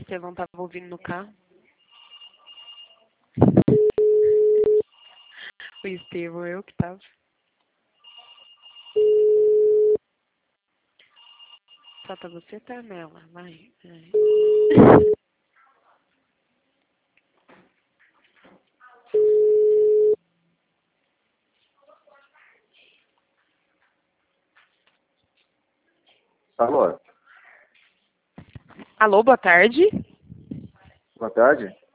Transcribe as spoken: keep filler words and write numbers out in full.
você não estava ouvindo no carro. O Estevão, eu que tava. Só tá você, tá nela. Vai, vai. Alô? Alô, boa tarde. Boa tarde.